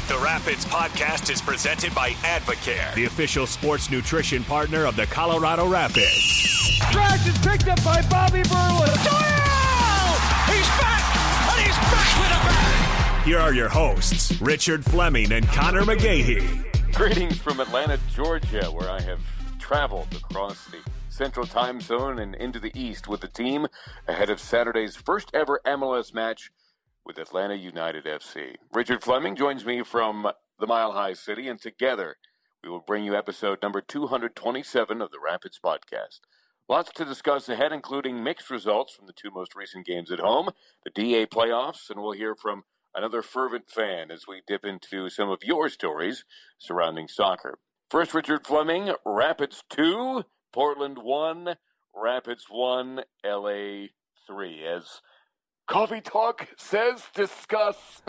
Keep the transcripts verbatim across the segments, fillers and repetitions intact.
The Rapids podcast is presented by Advocare, the official sports nutrition partner of the Colorado Rapids. Trash is picked up by Bobby Berlin. Doyle! He's back, and he's back with a bang! Here are your hosts, Richard Fleming and Connor McGahey. Greetings from Atlanta, Georgia, where I have traveled across the Central Time Zone and into the East with the team ahead of Saturday's first ever M L S match with Atlanta United F C. Richard Fleming joins me from the Mile High City, and together we will bring you episode number two hundred twenty-seven of the Rapids podcast. Lots to discuss ahead, including mixed results from the two most recent games at home, the D A playoffs, and we'll hear from another fervent fan as we dip into some of your stories surrounding soccer. First, Richard Fleming, Rapids two, Portland one, Rapids one, L A three. As Coffee Talk says, discuss.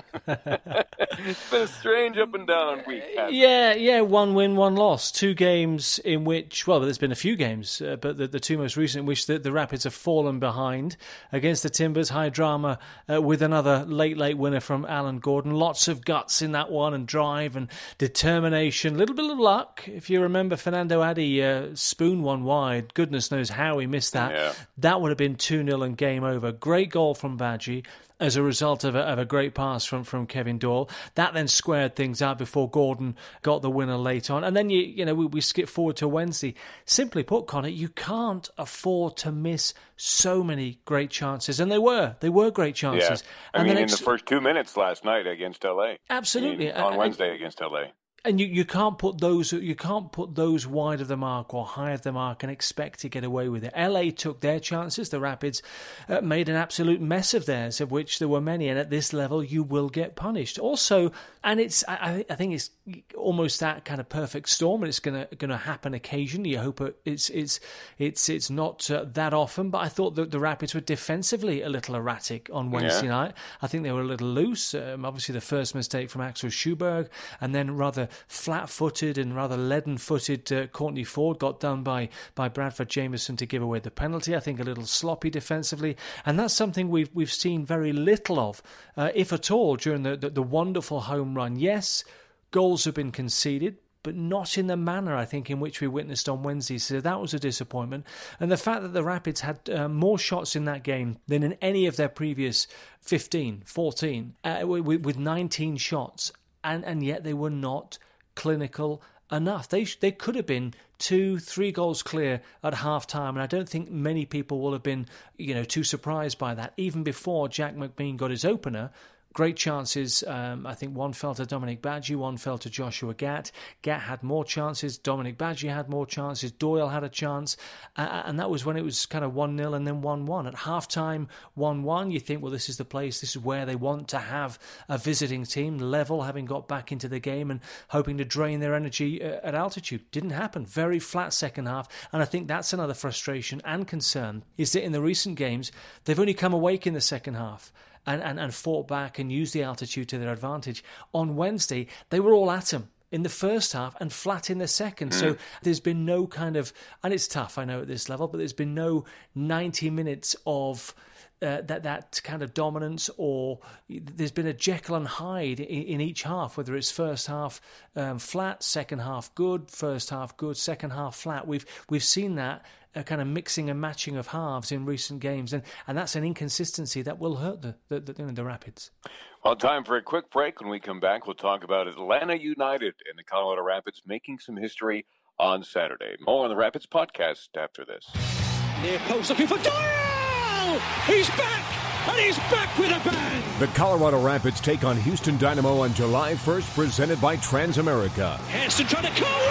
It's been a strange up and down week. Yeah, yeah, one win, one loss. Two games in which, well, there's been a few games, uh, but the, the two most recent in which the, the Rapids have fallen behind against the Timbers. High drama uh, with another late, late winner from Alan Gordon. Lots of guts in that one and drive and determination. A little bit of luck. If you remember, Fernando Addy uh, spoon one wide. Goodness knows how he missed that. Yeah. That would have been two nil and game over. Great goal from Badgie as a result of a, of a great pass from, from Kevin Doyle. That then squared things out before Gordon got the winner late on. And then, you you know, we, we skip forward to Wednesday. Simply put, Connor, you can't afford to miss so many great chances. And they were. They were great chances. Yeah. I and mean, the in next... the first two minutes last night against L A. Absolutely. I mean, on and, Wednesday against L A. And you, you can't put those you can't put those wide of the mark or high of the mark and expect to get away with it. L A took their chances. The Rapids uh, made an absolute mess of theirs, of which there were many. And at this level, you will get punished. Also, and it's I, I think it's almost that kind of perfect storm, and it's gonna gonna happen occasionally. I hope it's it's it's it's not uh, that often. But I thought that the Rapids were defensively a little erratic on Wednesday yeah. night. I think they were a little loose. Um, obviously, the first mistake from Axel Schuberg, and then rather flat-footed and rather leaden-footed uh, Courtney Ford got done by by Bradford Jameson to give away the penalty. I think a little sloppy defensively, and that's something we've we've seen very little of, uh, if at all, during the, the the wonderful home run. Yes, goals have been conceded, but not in the manner, I think, in which we witnessed on Wednesday. So that was a disappointment. And the fact that the Rapids had uh, more shots in that game than in any of their previous fifteen, fourteen, uh, with, with nineteen shots, and, and yet they were not clinical enough. They they could have been two, three goals clear at half-time, and I don't think many people will have been, you know, too surprised by that. Even before Jack McBean got his opener, great chances. Um, I think one fell to Dominic Badgie, one fell to Joshua Gatt. Gatt had more chances. Dominic Badgie had more chances. Doyle had a chance. Uh, and that was when it was kind of one nil and then one one. At halftime, one one, you think, well, this is the place. This is where they want to have a visiting team, level, having got back into the game and hoping to drain their energy uh, at altitude. Didn't happen. Very flat second half. And I think that's another frustration and concern, is that in the recent games, they've only come awake in the second half. And, and, and fought back and used the altitude to their advantage. On Wednesday, they were all at them in the first half and flat in the second. Mm. So there's been no kind of, and it's tough, I know, at this level, but there's been no ninety minutes of uh, that that kind of dominance, or there's been a Jekyll and Hyde in, in each half, whether it's first half um, flat, second half good, first half good, second half flat. We've we've seen that. A kind of mixing and matching of halves in recent games, and, and that's an inconsistency that will hurt the the, the, you know, the Rapids. Well, time for a quick break. When we come back, we'll talk about Atlanta United and the Colorado Rapids making some history on Saturday. More on the Rapids podcast after this. Near post looking for Doyle! He's back! And he's back with a bang! The Colorado Rapids take on Houston Dynamo on July first, presented by Transamerica. Hairston trying to call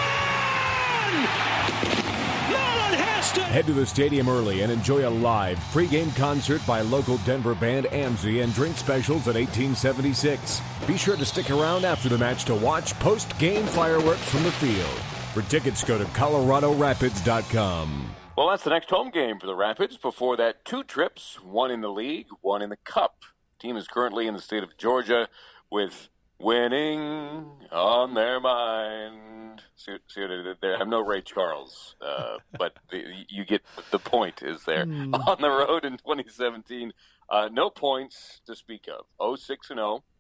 one! Head to the stadium early and enjoy a live pregame concert by local Denver band A M Z and drink specials at eighteen seventy-six. Be sure to stick around after the match to watch post-game fireworks from the field. For tickets, go to colorado rapids dot com. Well, that's the next home game for the Rapids. Before that, two trips, one in the league, one in the Cup. The team is currently in the state of Georgia with winning on their mind. See, see what I did there? I have no Ray Charles, uh, but the, you get the point is there. Mm. On the road in twenty seventeen, uh, no points to speak of. oh six and oh.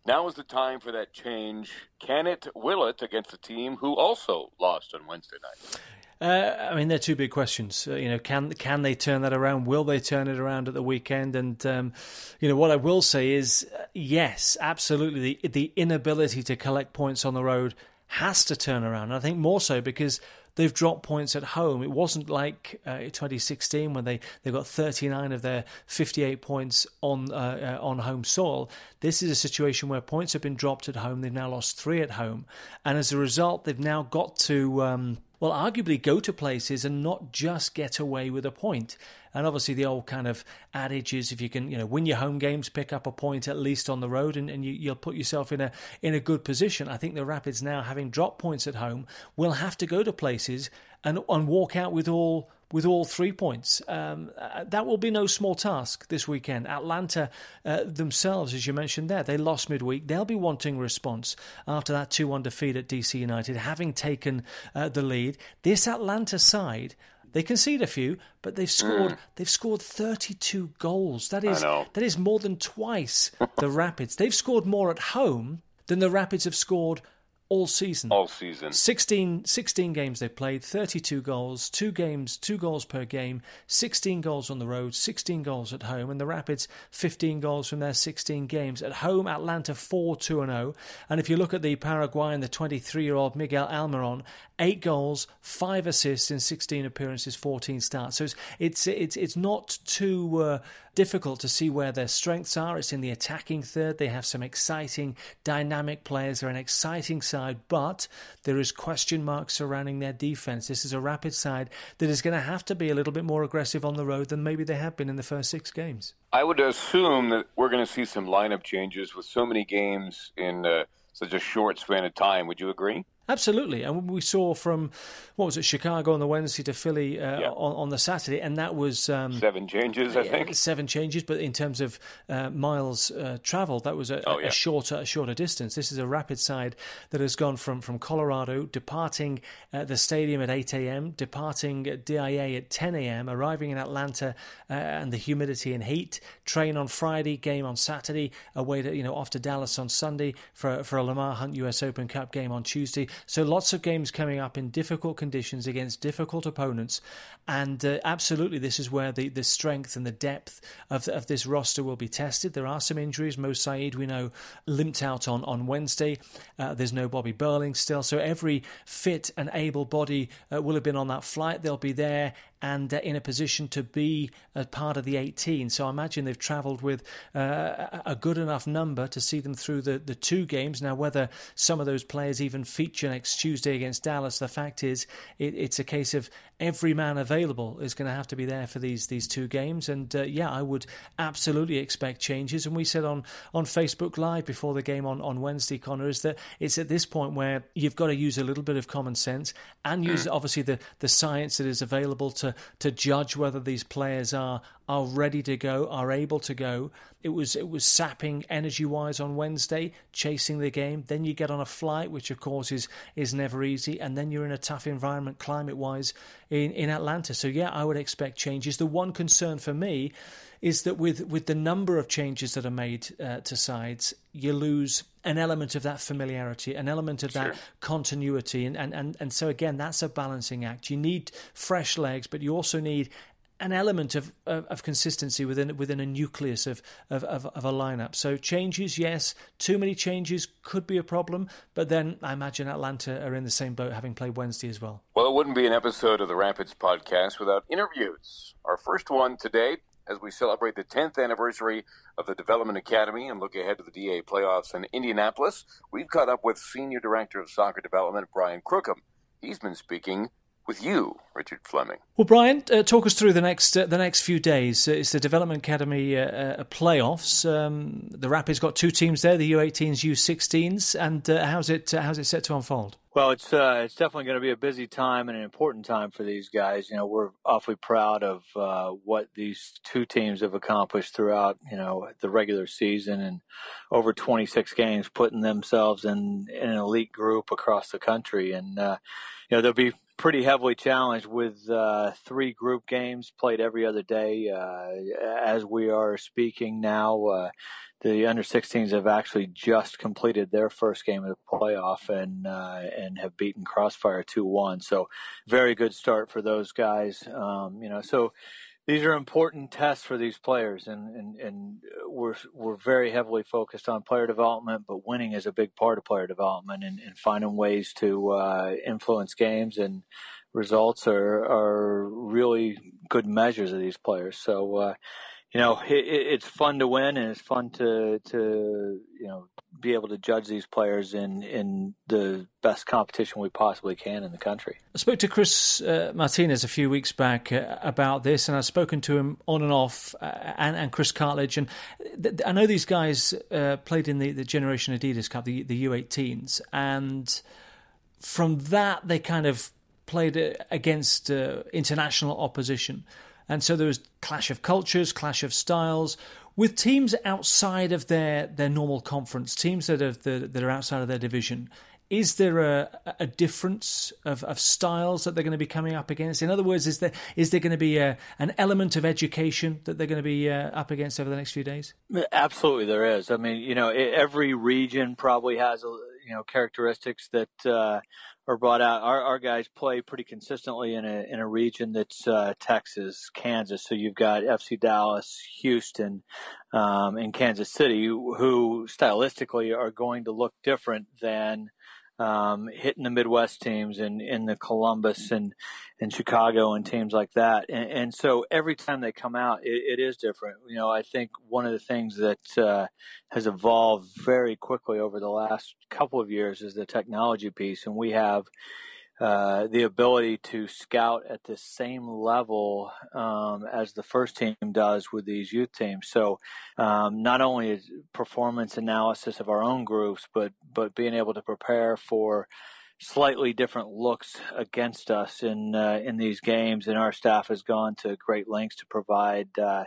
Now is the time for that change. Can it, will it, against a team who also lost on Wednesday night? Uh, I mean, they're two big questions. Uh, you know, can can they turn that around? Will they turn it around at the weekend? And um, you know, what I will say is, uh, yes, absolutely. The the inability to collect points on the road has to turn around. And I think more so because they've dropped points at home. It wasn't like uh, twenty sixteen when they, they got thirty-nine of their fifty-eight points on uh, uh, on home soil. This is a situation where points have been dropped at home. They've now lost three at home. And as a result, they've now got to, um, well, arguably go to places and not just get away with a point. And obviously the old kind of adage is if you can, you know, win your home games, pick up a point at least on the road, and, and you, you'll put yourself in a in a good position. I think the Rapids now, having dropped points at home, will have to go to places and, and walk out with all with all three points. Um, uh, that will be no small task this weekend. Atlanta uh, themselves, as you mentioned there, they lost midweek. They'll be wanting response after that two one defeat at D C United, having taken uh, the lead. This Atlanta side, they concede a few, but they've scored mm. they've scored thirty-two goals. That is that is more than twice the Rapids. They've scored more at home than the Rapids have scored all season. All season. sixteen, sixteen games they've played, thirty-two goals, two games, two goals per game, sixteen goals on the road, sixteen goals at home, and the Rapids, fifteen goals from their sixteen games. At home, Atlanta four two and oh. And if you look at the Paraguayan, the twenty-three-year-old Miguel Almiron, eight goals, five assists in sixteen appearances, fourteen starts. So it's it's it's, it's not too uh, difficult to see where their strengths are. It's in the attacking third. They have some exciting, dynamic players. They're an exciting side, but there is question marks surrounding their defense. This is a Rapid side that is going to have to be a little bit more aggressive on the road than maybe they have been in the first six games. I would assume that we're going to see some lineup changes with so many games in uh, such a short span of time. Would you agree? Absolutely. And we saw from, what was it, Chicago on the Wednesday to Philly uh, yeah. on, on the Saturday, and that was... Um, seven changes, I think. Seven changes, but in terms of uh, miles uh, travelled, that was a, oh, yeah. a shorter a shorter distance. This is a Rapid side that has gone from, from Colorado, departing uh, the stadium at eight a.m., departing D I A at ten a.m., arriving in Atlanta uh, and the humidity and heat, train on Friday, game on Saturday, away to, you know, off to Dallas on Sunday for, for a Lamar Hunt U S Open Cup game on Tuesday. So lots of games coming up in difficult conditions against difficult opponents. And uh, absolutely, this is where the, the strength and the depth of, of this roster will be tested. There are some injuries. Mo Saeed, we know, limped out on, on Wednesday. Uh, there's no Bobby Burling still. So every fit and able body uh, will have been on that flight. They'll be there and uh, in a position to be a part of the eighteen. So I imagine they've travelled with uh, a good enough number to see them through the, the two games. Now, whether some of those players even feature next Tuesday against Dallas, the fact is it, it's a case of every man available is going to have to be there for these these two games. And uh, yeah, I would absolutely expect changes. And we said on, on Facebook Live before the game on, on Wednesday, Connor, is that it's at this point where you've got to use a little bit of common sense and use obviously the, the science that is available to to judge whether these players are are ready to go, are able to go. It was it was sapping energy-wise on Wednesday, chasing the game. Then you get on a flight, which of course is is never easy, and then you're in a tough environment climate-wise in, in Atlanta. So yeah, I would expect changes. The one concern for me is that with, with the number of changes that are made uh, to sides, you lose an element of that familiarity, an element of that sure. continuity. And, and, and, and so, again, that's a balancing act. You need fresh legs, but you also need an element of, of, of consistency within within a nucleus of, of, of, of a lineup. So changes, yes. Too many changes could be a problem, but then I imagine Atlanta are in the same boat, having played Wednesday as well. Well, it wouldn't be an episode of the Rapids podcast without interviews. Our first one today, as we celebrate the tenth anniversary of the Development Academy and look ahead to the D A playoffs in Indianapolis, we've caught up with Senior Director of Soccer Development, Brian Crookham. He's been speaking with you, Richard Fleming. Well, Brian, uh, talk us through the next uh, the next few days. Uh, it's the Development Academy uh, uh, playoffs. Um, the Rapids got two teams there, the U eighteens, U sixteens, and uh, how's it uh, how's it set to unfold? Well, it's uh, it's definitely going to be a busy time and an important time for these guys. You know, we're awfully proud of uh, what these two teams have accomplished throughout, you know, the regular season and over twenty-six games, putting themselves in, in an elite group across the country. And, uh, you know, they'll be pretty heavily challenged with uh, three group games played every other day. Uh, as we are speaking now, uh, the under sixteens have actually just completed their first game of the playoff and uh, and have beaten Crossfire two one. So very good start for those guys. Um, you know, so these are important tests for these players, and, and, and we're we're very heavily focused on player development, but winning is a big part of player development, and, and finding ways to uh, influence games and results are are really good measures of these players. So, uh, you know, it, it's fun to win, and it's fun to to you know be able to judge these players in in the best competition we possibly can in the country. I spoke to Chris uh, Martinez a few weeks back uh, about this, and I've spoken to him on and off, uh, and, and Chris Cartledge. And th- I know these guys uh, played in the, the Generation Adidas Cup, the, the U eighteens, and from that they kind of played against uh, international opposition. And so there was clash of cultures, clash of styles, with teams outside of their, their normal conference, teams that are, the, that are outside of their division. Is there a, a difference of, of styles that they're going to be coming up against? In other words, is there is there going to be a, an element of education that they're going to be uh, up against over the next few days? Absolutely, there is. I mean, you know, every region probably has you know characteristics that uh, are brought out. Our, our guys play pretty consistently in a in a region that's uh, Texas, Kansas. So you've got F C Dallas, Houston, um, and Kansas City, who stylistically are going to look different than Um, hitting the Midwest teams and in the Columbus and, and Chicago and teams like that. And, and so every time they come out, it, it is different. You know, I think one of the things that uh, has evolved very quickly over the last couple of years is the technology piece. And we have uh, the ability to scout at the same level um, as the first team does with these youth teams. So um, not only is performance analysis of our own groups, but but being able to prepare for slightly different looks against us in uh, in these games. And our staff has gone to great lengths to provide uh,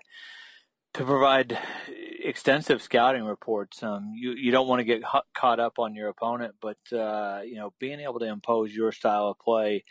to provide extensive scouting reports. Um, you, you don't want to get h- caught up on your opponent, but, uh, you know, being able to impose your style of play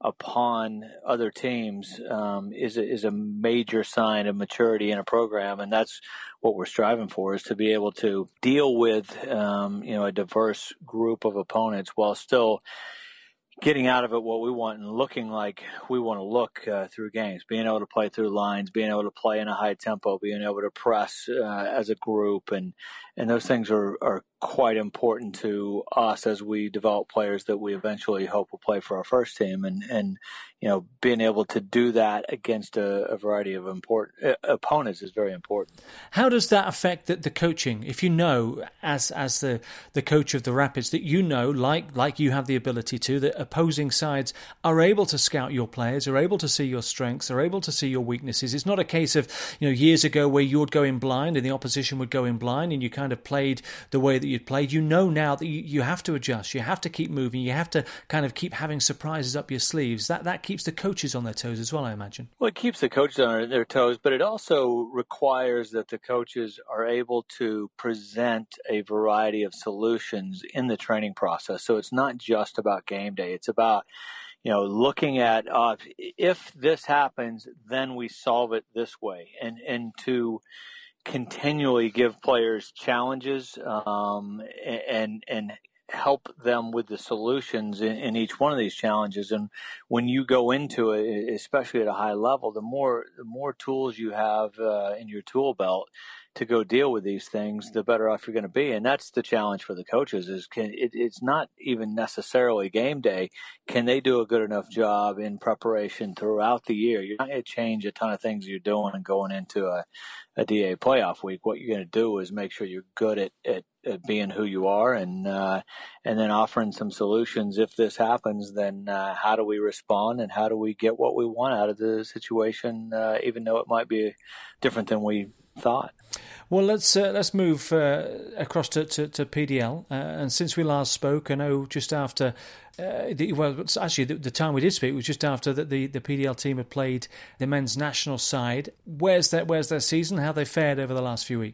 upon other teams um, is, a, is a major sign of maturity in a program. And that's what we're striving for, is to be able to deal with, um, you know, a diverse group of opponents while still getting out of it what we want and looking like we want to look uh, through games, being able to play through lines, being able to play in a high tempo, being able to press uh, as a group. And, and those things are, are quite important to us as we develop players that we eventually hope will play for our first team. And, and you know, being able to do that against a, a variety of important uh, opponents is very important. How does that affect the, the coaching? If you know, as as the, the coach of the Rapids, that you know, like like you have the ability to, that opposing sides are able to scout your players, are able to see your strengths, are able to see your weaknesses. It's not a case of, you know, years ago where you would go in blind and the opposition would go in blind and you kind of played the way that you'd played. You know now that you, you have to adjust, you have to keep moving, you have to kind of keep having surprises up your sleeves. That that keeps the coaches on their toes as well, I imagine. Well, it keeps the coaches on their toes, but it also requires that the coaches are able to present a variety of solutions in the training process. So it's not just about game day. It's about, you know, looking at uh, if this happens, then we solve it this way, and and to continually give players challenges um, and and help them with the solutions in, in each one of these challenges. And when you go into it, especially at a high level, the more the more tools you have uh, in your tool belt to go deal with these things, the better off you're going to be. And that's the challenge for the coaches, is can it, it's not even necessarily game day. Can they do a good enough job in preparation throughout the year? You're not going to change a ton of things you're doing and going into a, a D A playoff week. What you're going to do is make sure you're good at, at, at being who you are, and uh, and then offering some solutions. If this happens, then uh, how do we respond, and how do we get what we want out of the situation, uh, even though it might be different than we thought. Well, let's uh, let's move uh, across to, to, to P D L. Uh, and since we last spoke, I know just after, uh, the, well, actually the, the time we did speak was just after the, the, the P D L team had played the men's national side. Where's their, where's their season? How they fared over the last few weeks?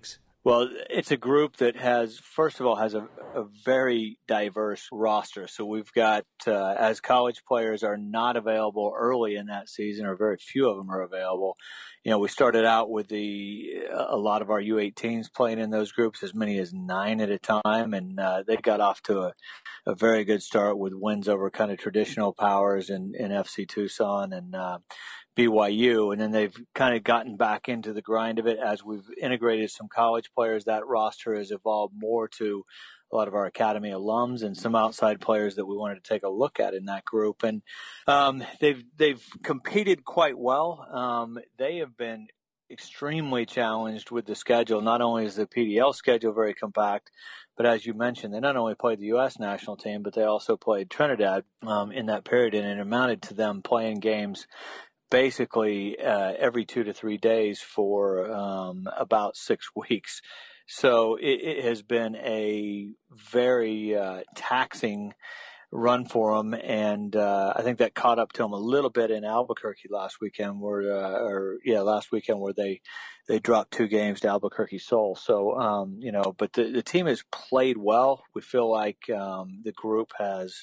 Well, it's a group that has, first of all, has a, a very diverse roster. So we've got, uh, as college players are not available early in that season, or very few of them are available. You know, we started out with the a lot of our U eighteens playing in those groups, as many as nine at a time, and uh, they got off to a, a very good start with wins over kind of traditional powers in, in F C Tucson and uh, B Y U, and then they've kind of gotten back into the grind of it as we've integrated some college players. That roster has evolved more to a lot of our academy alums and some outside players that we wanted to take a look at in that group. And um, they've they've competed quite well. Um, they have been extremely challenged with the schedule. Not only is the P D L schedule very compact, but as you mentioned, they not only played the U S national team, but they also played Trinidad um, in that period, and it amounted to them playing games basically uh, every two to three days for um, about six weeks. So it, it has been a very uh, taxing run for them, and uh, I think that caught up to them a little bit in Albuquerque last weekend, where uh, or yeah, last weekend where they they dropped two games to Albuquerque Sol. So um, you know, but the the team has played well. We feel like um, the group has.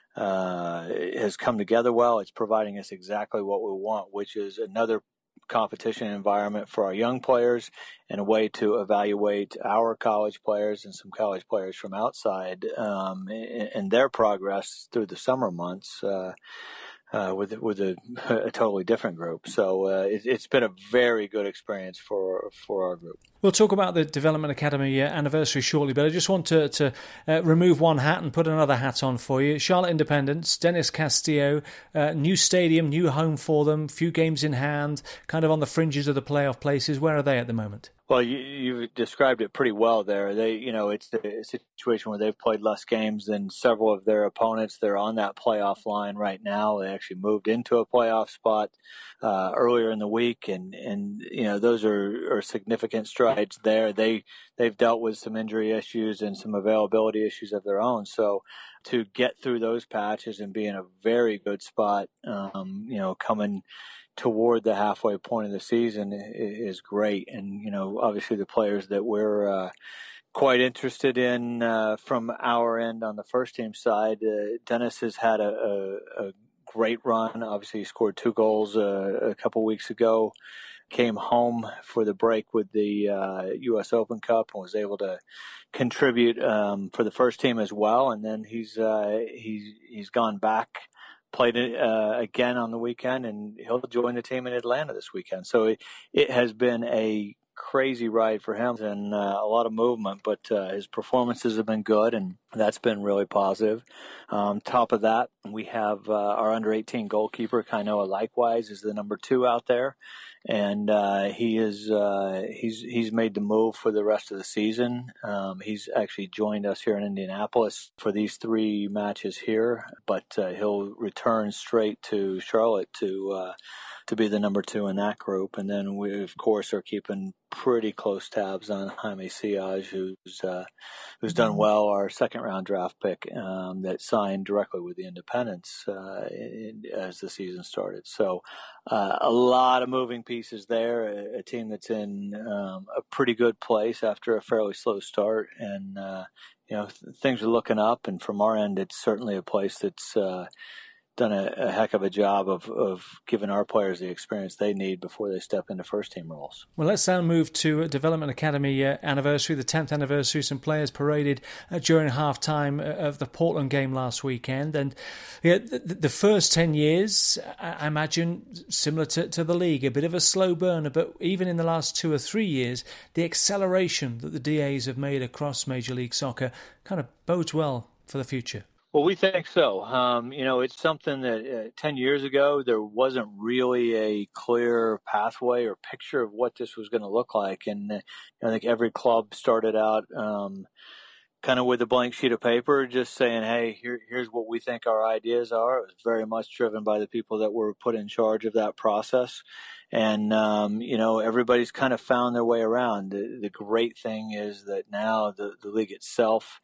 Uh, has come together well. It's providing us exactly what we want, which is another competition environment for our young players and a way to evaluate our college players and some college players from outside um, and their progress through the summer months uh, uh, with with a, a totally different group. So uh, it, it's been a very good experience for for our group. We'll talk about the Development Academy uh, anniversary shortly, but I just want to, to uh, remove one hat and put another hat on for you. Charlotte Independence, Dennis Castillo, uh, new stadium, new home for them, few games in hand, kind of on the fringes of the playoff places. Where are they at the moment? Well, you, you've described it pretty well there. They, you know, it's a situation where they've played less games than several of their opponents. They're on that playoff line right now. They actually moved into a playoff spot uh, earlier in the week, and, and you know, those are, are significant strides there. They they've dealt with some injury issues and some availability issues of their own. So to get through those patches and be in a very good spot, um, you know, coming toward the halfway point of the season is great. And, you know, obviously the players that we're uh, quite interested in uh, from our end on the first team side, uh, Dennis has had a, a, a great run. Obviously he scored two goals uh, a couple weeks ago, came home for the break with the uh, U S Open Cup and was able to contribute um, for the first team as well. And then he's uh, he's he's gone back, played it uh, again on the weekend, and he'll join the team in Atlanta this weekend. So it, it has been a crazy ride for him and uh, a lot of movement, but uh, his performances have been good, and that's been really positive. Um, top of that, we have uh, our under eighteen goalkeeper, Kainoa, likewise, is the number two out there. And uh, he is uh, he's he's made the move for the rest of the season. Um, he's actually joined us here in Indianapolis for these three matches here, but uh, he'll return straight to Charlotte to uh, to be the number two in that group. And then we, of course, are keeping pretty close tabs on Jaime Siaj, who's uh, who's done well, our second round draft pick um, that signed directly with the Independents uh, in, as the season started. So uh, a lot of moving pieces there, a, a team that's in um, a pretty good place after a fairly slow start. And, uh, you know, th- things are looking up. And from our end, it's certainly a place that's uh, done a, a heck of a job of, of giving our players the experience they need before they step into first team roles. Well, let's now move to Development Academy uh, anniversary, the tenth anniversary. Some players paraded uh, during halftime of the Portland game last weekend. And yeah, the, the first ten years, I imagine, similar to, to the league, a bit of a slow burner. But even in the last two or three years, the acceleration that the D As have made across Major League Soccer kind of bodes well for the future. Well, we think so. Um, you know, it's something that uh, ten years ago, there wasn't really a clear pathway or picture of what this was going to look like. And uh, I think every club started out um, kind of with a blank sheet of paper, just saying, hey, here, here's what we think our ideas are. It was very much driven by the people that were put in charge of that process. And, um, you know, everybody's kind of found their way around. The, the great thing is that now the, the league itself,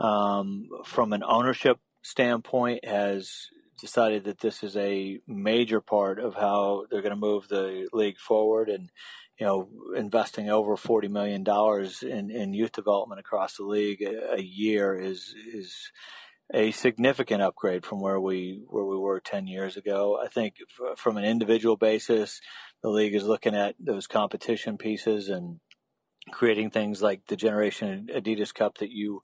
Um, from an ownership standpoint, has decided that this is a major part of how they're going to move the league forward. And, you know, investing over forty million dollars in, in youth development across the league a, a year is is a significant upgrade from where we where we were ten years ago. I think f- from an individual basis, the league is looking at those competition pieces and creating things like the Generation Adidas Cup that you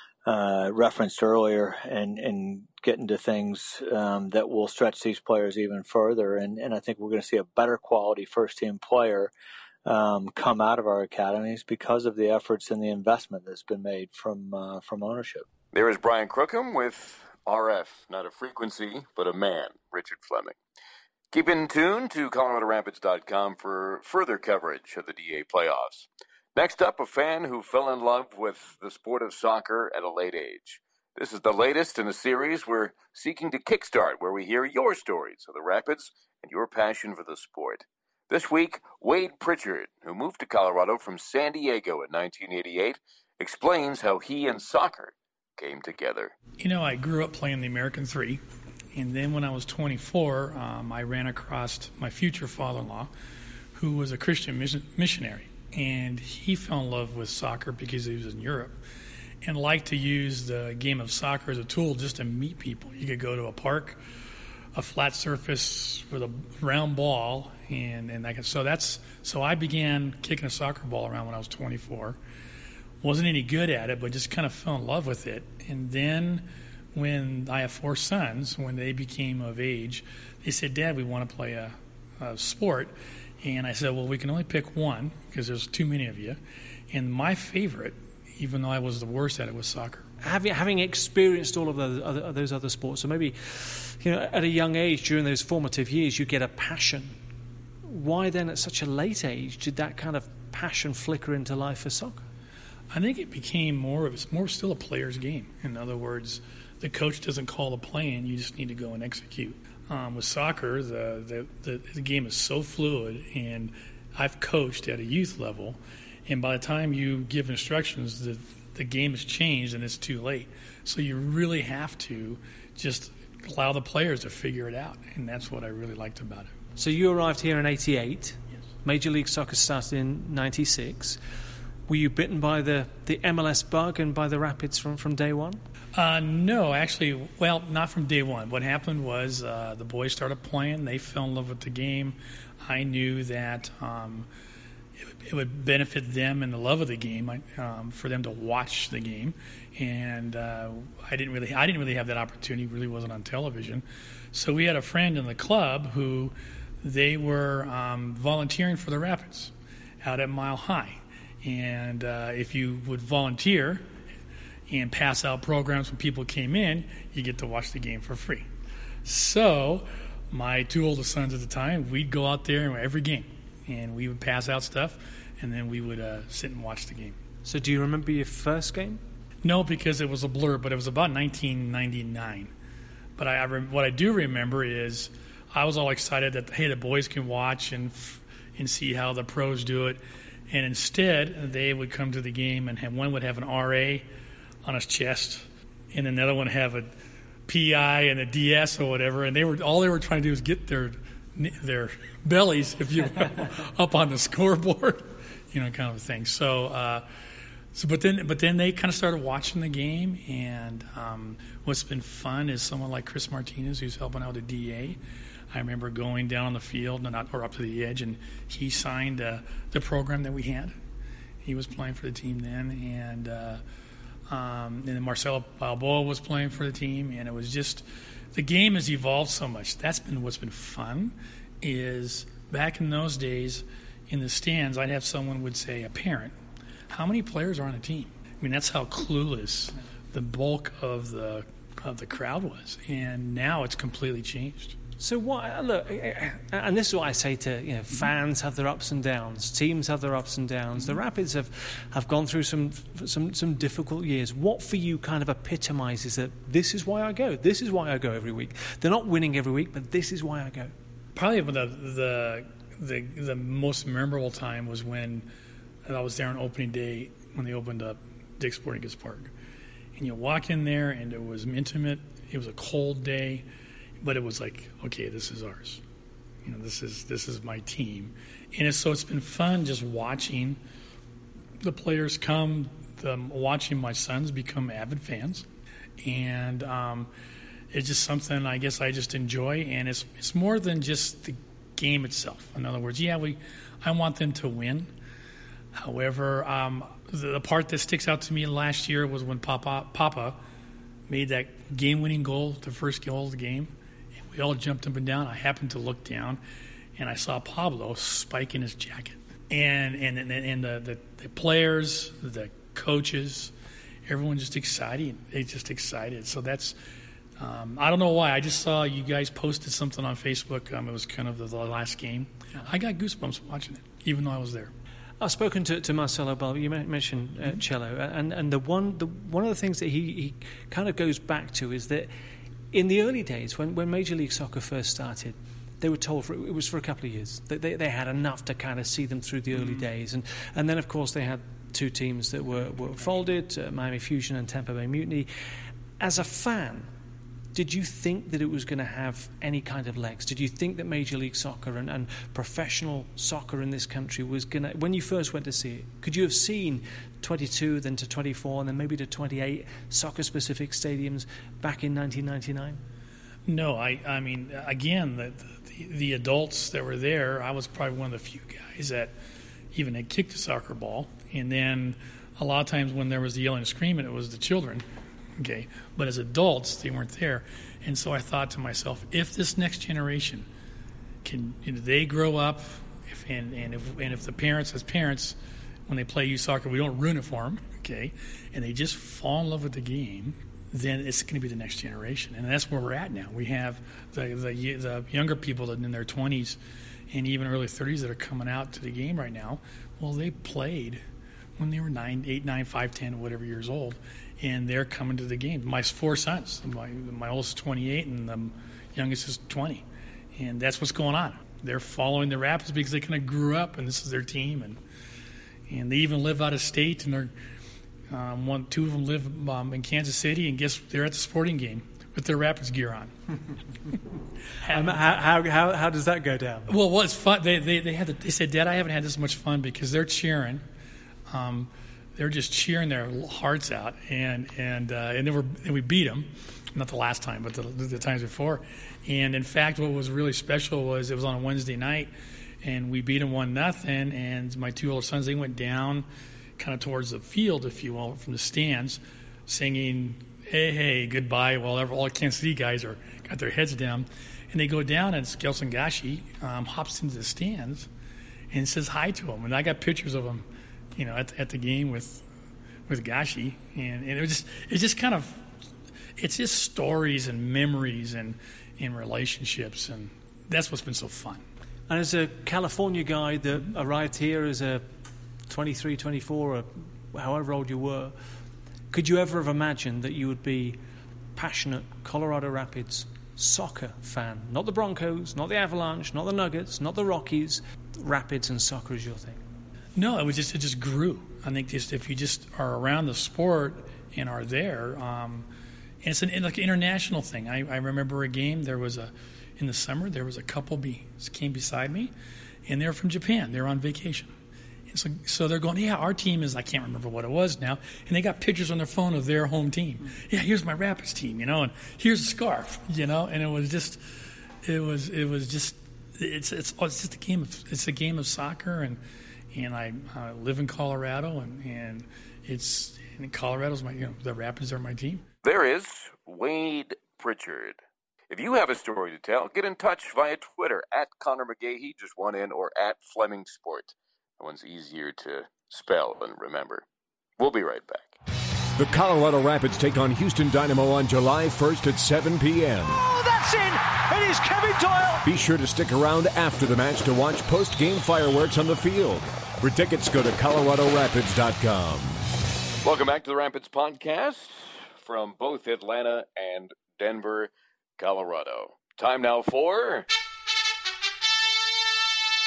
uh, referenced earlier, and, and getting to things um, that will stretch these players even further. And, and I think we're going to see a better quality first-team player um, come out of our academies because of the efforts and the investment that's been made from uh, from ownership. There is Brian Crookham with R F, not a frequency, but a man, Richard Fleming. Keep in tune to Colorado Rapids dot com for further coverage of the D A playoffs. Next up, a fan who fell in love with the sport of soccer at a late age. This is the latest in a series we're seeking to kickstart, where we hear your stories of the Rapids and your passion for the sport. This week, Wade Pritchard, who moved to Colorado from San Diego in nineteen eighty-eight, explains how he and soccer came together. You know, I grew up playing the American Three, and then when I was twenty-four, um, I ran across my future father-in-law, who was a Christian mission- missionary. And he fell in love with soccer because he was in Europe and liked to use the game of soccer as a tool just to meet people. You could go to a park, a flat surface with a round ball, and, and I could, so that's so I began kicking a soccer ball around when I was twenty-four. Wasn't any good at it, but just kind of fell in love with it. And then when I have four sons, when they became of age, they said, "Dad, we want to play a, a sport." And I said, well, we can only pick one because there's too many of you. And my favorite, even though I was the worst at it, was soccer. Having, having experienced all of those other, those other sports, so maybe, you know, at a young age during those formative years, you get a passion. Why then, at such a late age, did that kind of passion flicker into life for soccer? I think it became more of it's more still a player's game. In other words, the coach doesn't call the play in; you just need to go and execute. Um, with soccer, the, the, the, the game is so fluid, and I've coached at a youth level, and by the time you give instructions, the, the game has changed and it's too late. So you really have to just allow the players to figure it out, and that's what I really liked about it. So you arrived here in eighty-eight. Yes. Major League Soccer started in ninety-six. Were you bitten by the, the M L S bug and by the Rapids from, from day one? Uh, no, actually, well, not from day one. What happened was uh, the boys started playing. They fell in love with the game. I knew that um, it, it would benefit them and the love of the game um, for them to watch the game. And uh, I didn't really, I didn't really have that opportunity. It really wasn't on television. So we had a friend in the club who they were um, volunteering for the Rapids out at Mile High. And uh, if you would volunteer and pass out programs when people came in, you get to watch the game for free. So my two oldest sons at the time, we'd go out there every game, and we would pass out stuff, and then we would uh, sit and watch the game. So do you remember your first game? No, because it was a blur, but it was about nineteen ninety-nine. But I, I re- what I do remember is I was all excited that, hey, the boys can watch and and see how the pros do it. And instead, they would come to the game, and have, one would have an R A on his chest, and then the other one would have a P I and a D S or whatever. And they were all they were trying to do was get their their bellies, if you will, up on the scoreboard, you know, kind of thing. So, uh, so but then but then they kind of started watching the game, and um, what's been fun is someone like Chris Martinez, who's helping out at D A. I remember going down on the field, not, or up to the edge, and he signed uh, the program that we had. He was playing for the team then, and uh, um, and then Marcelo Balboa was playing for the team, and it was just the game has evolved so much. That's been what's been fun. Is back in those days, in the stands, I'd have someone would say, a parent, how many players are on a team? I mean, that's how clueless the bulk of the of the crowd was, and now it's completely changed. So what? Look, and this is what I say to you know, fans have their ups and downs, teams have their ups and downs. The Rapids have, have gone through some some some difficult years. What for you kind of epitomizes that? This is why I go. This is why I go every week. They're not winning every week, but this is why I go. Probably the the the the most memorable time was when I was there on opening day when they opened up Dick's Sporting Goods Park, and you walk in there and it was intimate. It was a cold day. But it was like, okay, this is ours. You know, this is this is my team, and it's, so it's been fun just watching the players come, the, watching my sons become avid fans, and um, it's just something I guess I just enjoy, and it's it's more than just the game itself. In other words, yeah, we I want them to win. However, um, the, the part that sticks out to me last year was when Papa Papa made that game-winning goal, the first goal of the game. We all jumped up and down. I happened to look down, and I saw Pablo spike in his jacket. And and and, and the, the, the players, the coaches, everyone just excited. They just excited. So that's um, I don't know why. I just saw you guys posted something on Facebook. Um, it was kind of the, the last game. I got goosebumps watching it, even though I was there. I've spoken to, to Marcelo Balbo. You mentioned uh, cello, and and the one the one of the things that he, he kind of goes back to is that in the early days, when, when Major League Soccer first started, they were told for, it was for a couple of years that they, they had enough to kind of see them through the early mm. days, and and then of course they had two teams that were were folded, uh, Miami Fusion and Tampa Bay Mutiny. As a fan, did you think that it was going to have any kind of legs? Did you think that Major League Soccer and, and professional soccer in this country was going to, when you first went to see it, could you have seen twenty-two, then to twenty-four, and then maybe to twenty-eight soccer-specific stadiums back in nineteen ninety-nine? No, I, I mean, again, the, the, the adults that were there, I was probably one of the few guys that even had kicked a soccer ball. And then a lot of times when there was the yelling and screaming, it was the children. Okay, but as adults, they weren't there, and so I thought to myself, if this next generation can, you know, they grow up, if, and and if and if the parents, as parents, when they play youth soccer, we don't ruin it for them, okay, and they just fall in love with the game, then it's going to be the next generation, and that's where we're at now. We have the the, the younger people that in their twenties and even early thirties that are coming out to the game right now. Well, they played when they were nine, eight, nine, five, ten, whatever years old. And they're coming to the game. My four sons, my my oldest is twenty-eight and the youngest is twenty. And that's what's going on. They're following the Rapids because they kind of grew up and this is their team. And and they even live out of state. And they're um, one, two of them live um, in Kansas City. And guess they're at the sporting game with their Rapids gear on. um, how, how how does that go down? Well, well, it's fun. They they they had the, they said, Dad, I haven't had this much fun because they're cheering. Um, They're just cheering their hearts out, and and uh, and then we're and we beat them, not the last time, but the, the times before. And in fact, what was really special was it was on a Wednesday night, and we beat them one nothing. And my two older sons, they went down, kind of towards the field, if you will, from the stands, singing "Hey Hey Goodbye," while all the Kansas City guys are got their heads down, and they go down, and Gelson Gashi um, hops into the stands and says hi to them, and I got pictures of him. You know, at, at the game with with Gashi, and, and it was just it's just kind of it's just stories and memories and, and relationships, and that's what's been so fun. And as a California guy that arrived here as a twenty-three, twenty-four, or however old you were, could you ever have imagined that you would be passionate Colorado Rapids soccer fan? Not the Broncos, not the Avalanche, not the Nuggets, not the Rockies. Rapids and soccer is your thing. No, it was just it just grew. I think just if you just are around the sport and are there, um, and it's an like an international thing. I, I remember a game. There was a in the summer. There was a couple be came beside me, and they're from Japan. They're on vacation, and so so they're going. Yeah, our team is. I can't remember what it was now. And they got pictures on their phone of their home team. Yeah, here's my Rapids team. You know, and here's a scarf. You know, and it was just, it was it was just it's it's it's just a game of it's a game of soccer and. And I uh, live in Colorado, and, and it's and Colorado's my, you know, the Rapids are my team. There is Wade Pritchard. If you have a story to tell, get in touch via Twitter at Connor McGahey, just one in, or at Fleming Sport. That one's easier to spell and remember. We'll be right back. The Colorado Rapids take on Houston Dynamo on July first at seven p.m. Oh, that's in! It is Kevin Doyle! Be sure to stick around after the match to watch post-game fireworks on the field. For tickets, go to colorado rapids dot com. Welcome back to the Rapids podcast from both Atlanta and Denver, Colorado. Time now for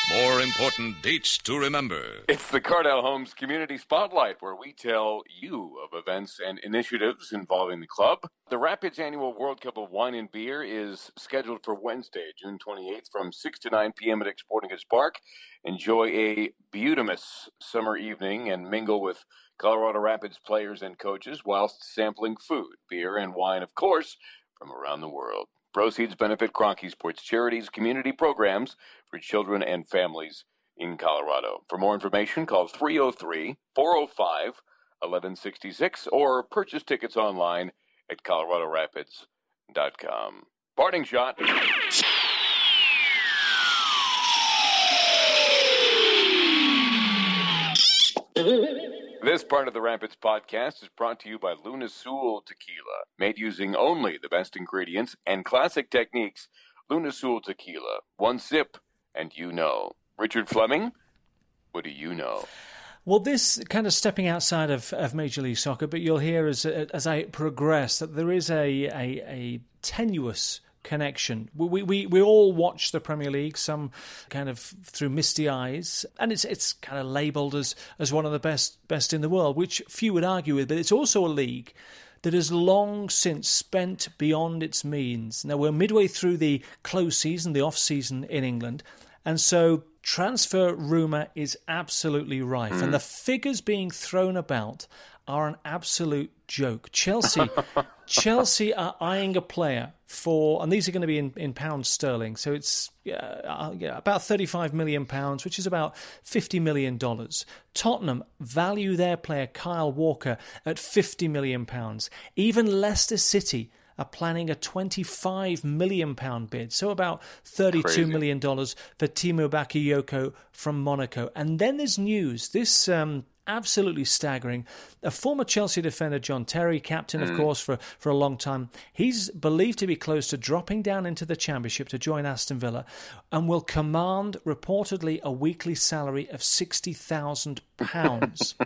More important dates to remember. It's the Cardell Homes Community Spotlight, where we tell you of events and initiatives involving the club. The Rapids Annual World Cup of Wine and Beer is scheduled for Wednesday, June twenty-eighth, from six to nine p.m. at Sporting Goods Park. Enjoy a beautimous summer evening and mingle with Colorado Rapids players and coaches whilst sampling food, beer, and wine, of course, from around the world. Proceeds benefit Kroenke Sports Charities community programs for children and families in Colorado. For more information, call three oh three, four oh five, eleven sixty-six or purchase tickets online at colorado rapids dot com. Parting shot. This part of the Rapids podcast is brought to you by Luna Sul Tequila. Made using only the best ingredients and classic techniques, Luna Sul Tequila. One sip, and you know. Richard Fleming, what do you know? Well, this kind of stepping outside of, of Major League Soccer, but you'll hear as as I progress that there is a, a, a tenuous connection. We, we we all watch the Premier League, some kind of through misty eyes, and it's it's kind of labelled as as one of the best best in the world, which few would argue with. But it's also a league that has long since spent beyond its means. Now we're midway through the close season, the off season in England, and so transfer rumour is absolutely rife, mm. and the figures being thrown about are an absolute joke. Chelsea, Chelsea are eyeing a player for, and these are going to be in, in pounds sterling, so it's uh, yeah, about thirty-five million pounds, which is about fifty million dollars. Tottenham value their player Kyle Walker at fifty million pounds. Even Leicester City are planning a twenty-five million pounds bid, so about thirty-two Crazy. million dollars for Timo Bakayoko from Monaco. And then there's news, this um, absolutely staggering. A former Chelsea defender, John Terry, captain, mm. of course, for, for a long time, he's believed to be close to dropping down into the Championship to join Aston Villa and will command, reportedly, a weekly salary of sixty thousand pounds.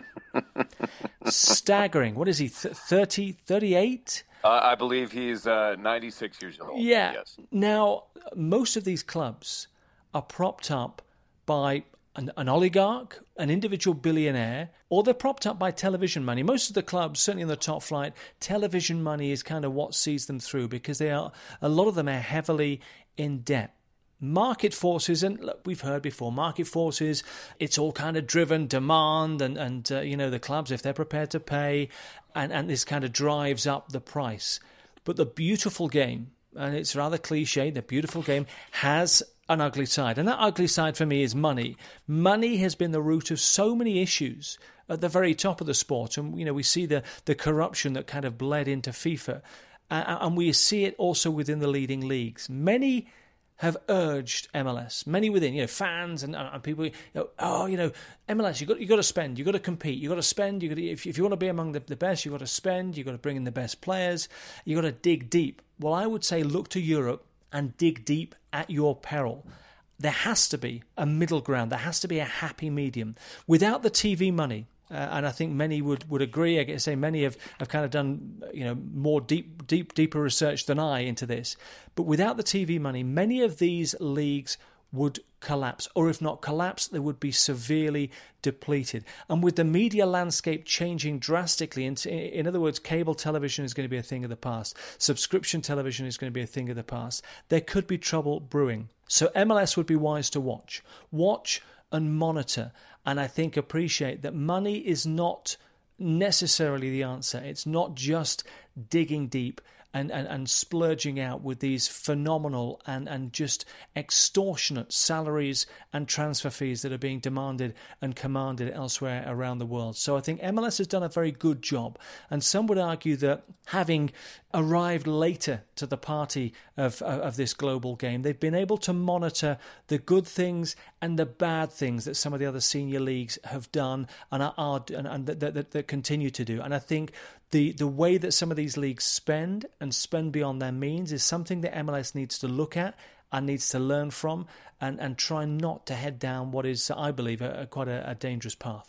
Staggering. What is he, th- thirty, thirty-eight? Uh, I believe he's uh, ninety-six years old. Yeah. Yes. Now, most of these clubs are propped up by an, an oligarch, an individual billionaire, or they're propped up by television money. Most of the clubs, certainly in the top flight, television money is kind of what sees them through because they are a lot of them are heavily in debt. Market forces, and look, we've heard before, market forces, it's all kind of driven, demand, and, and uh, you know, the clubs, if they're prepared to pay, and, and this kind of drives up the price. But the beautiful game, and it's rather cliche, the beautiful game has an ugly side. And that ugly side for me is money. Money has been the root of so many issues at the very top of the sport. And, you know, we see the, the corruption that kind of bled into FIFA. Uh, and we see it also within the leading leagues. Many have urged M L S, many within, you know, fans and, and people, you know, oh, you know, M L S, you've got, you got to spend, you've got to compete, you've got to spend, you've got to, if, if you want to be among the, the best, you've got to spend, you've got to bring in the best players, you've got to dig deep. Well, I would say look to Europe and dig deep at your peril. There has to be a middle ground. There has to be a happy medium. Without the T V money, Uh, and I think many would, would agree. I guess say many have, have kind of done, you know, more deep, deep, deeper research than I into this. But without the T V money, many of these leagues would collapse, or if not collapse, they would be severely depleted. And with the media landscape changing drastically, in, in other words, cable television is going to be a thing of the past, subscription television is going to be a thing of the past, there could be trouble brewing. So M L S would be wise to watch. Watch and monitor, and I think appreciate that money is not necessarily the answer. It's not just digging deep and, and, and splurging out with these phenomenal and, and just extortionate salaries and transfer fees that are being demanded and commanded elsewhere around the world. So I think M L S has done a very good job. And some would argue that having arrived later to the party of, of this global game, they've been able to monitor the good things and the bad things that some of the other senior leagues have done and are, are and, and that, that, that continue to do. And I think the, the way that some of these leagues spend and spend beyond their means is something that M L S needs to look at and needs to learn from and, and try not to head down what is, I believe, a, a quite a, a dangerous path.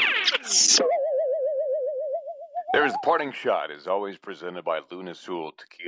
There's the parting shot, is always presented by Luna Sul Tequila.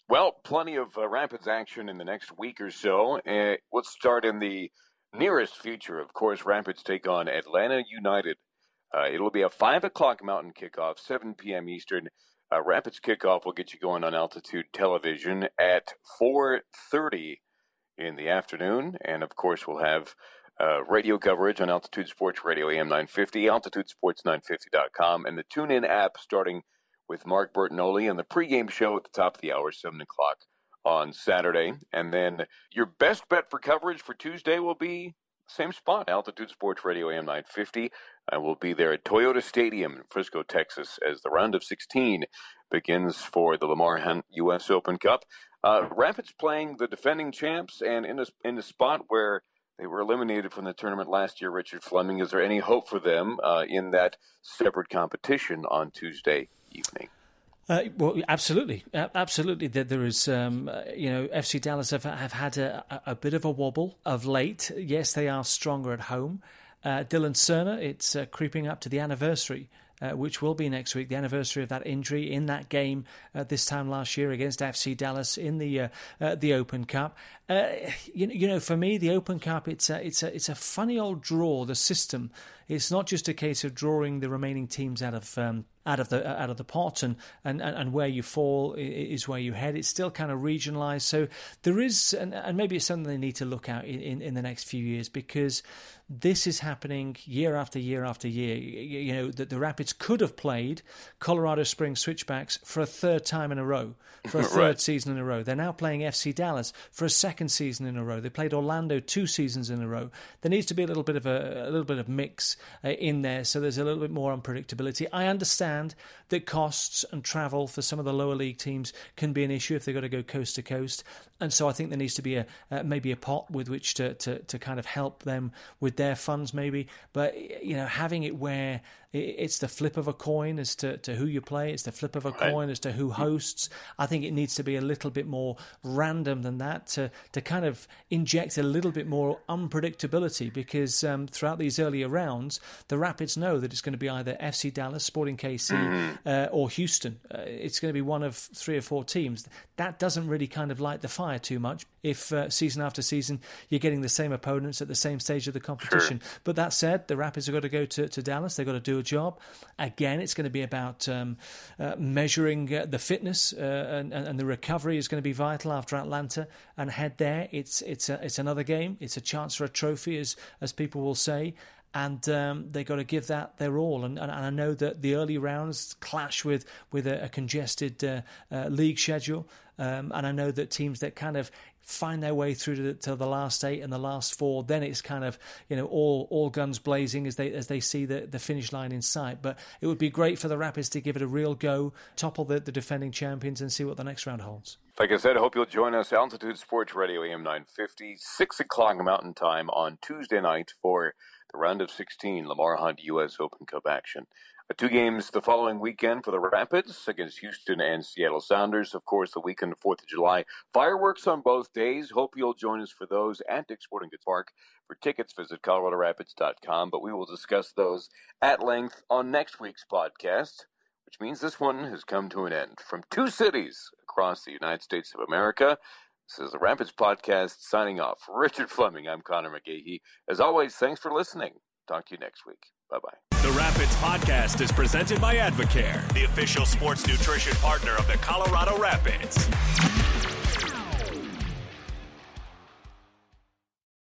Well, plenty of uh, Rapids action in the next week or so. Uh, let's start in the nearest future. Of course, Rapids take on Atlanta United. Uh, it'll be a five o'clock Mountain kickoff, seven p.m. Eastern. Uh, Rapids kickoff will get you going on Altitude Television at four thirty in the afternoon. And, of course, we'll have uh, radio coverage on Altitude Sports Radio A M nine fifty, altitude sports nine fifty dot com, and the TuneIn app starting with Mark Bertinoli and the pregame show at the top of the hour, seven o'clock on Saturday. And then your best bet for coverage for Tuesday will be same spot, Altitude Sports Radio A M nine fifty. I will be there at Toyota Stadium in Frisco, Texas, as the round of sixteen begins for the Lamar Hunt U S Open Cup. Uh, Rapids playing the defending champs, and in a, in a spot where they were eliminated from the tournament last year, Richard Fleming. Is there any hope for them uh, in that separate competition on Tuesday evening? Uh, well, absolutely, uh, absolutely. There, there is, um, uh, you know, F C Dallas have, have had a, a bit of a wobble of late. Yes, they are stronger at home. Uh, Dylan Cerner, it's uh, creeping up to the anniversary, uh, which will be next week, the anniversary of that injury in that game uh, this time last year against F C Dallas in the uh, uh, the Open Cup. Uh, you, you know, for me, the Open Cup, it's a, it's a, it's a funny old draw. The system, it's not just a case of drawing the remaining teams out of um, out of the out of the pot, and, and, and where you fall is where you head. It's still kind of regionalised, so there is, and, and maybe it's something they need to look at in, in, in the next few years, because this is happening year after year after year. You, you know, that the Rapids could have played Colorado Springs Switchbacks for a third time in a row, for a third right. season in a row. They're now playing F C Dallas for a second season in a row. They played Orlando two seasons in a row. There needs to be a little bit of a, a little bit of mix uh, in there, so there's a little bit more unpredictability. I understand that costs and travel for some of the lower league teams can be an issue if they've got to go coast to coast, and so I think there needs to be a uh, maybe a pot with which to, to to kind of help them with their funds, maybe. But you know, having it where it's the flip of a coin as to, to who you play, it's the flip of a right. coin as to who hosts. I think it needs to be a little bit more random than that to to kind of inject a little bit more unpredictability, because um, throughout these earlier rounds, the Rapids know that it's going to be either F C Dallas, Sporting K C, mm-hmm. uh, or Houston. Uh, it's going to be one of three or four teams. That doesn't really kind of light the fire too much if uh, season after season you're getting the same opponents at the same stage of the competition. Sure. But that said, the Rapids have got to go to, to Dallas. They've got to do a job. Again, it's going to be about um, uh, measuring uh, the fitness, uh, and, and the recovery is going to be vital after Atlanta and head there. It's it's a, it's another game. It's a chance for a trophy, as as people will say. And um, they got to give that their all. And, and, and I know that the early rounds clash with with a, a congested uh, uh, league schedule. Um, and I know that teams that kind of find their way through to the, to the last eight and the last four, then it's kind of, you know, all all guns blazing as they as they see the, the finish line in sight. But it would be great for the Rapids to give it a real go, topple the, the defending champions, and see what the next round holds. Like I said, I hope you'll join us, Altitude Sports Radio A M nine fifty, six o'clock Mountain Time on Tuesday night for the round of sixteen Lamar Hunt U S Open Cup action. Uh, two games the following weekend for the Rapids against Houston and Seattle Sounders. Of course, the weekend of fourth of July. Fireworks on both days. Hope you'll join us for those at Dick's Sporting Goods Park. For tickets, visit colorado rapids dot com. But we will discuss those at length on next week's podcast, which means this one has come to an end. From two cities across the United States of America, this is the Rapids Podcast signing off. For Richard Fleming, I'm Connor McGahey. As always, thanks for listening. Talk to you next week. Bye-bye. The Rapids Podcast is presented by Advocare, the official sports nutrition partner of the Colorado Rapids.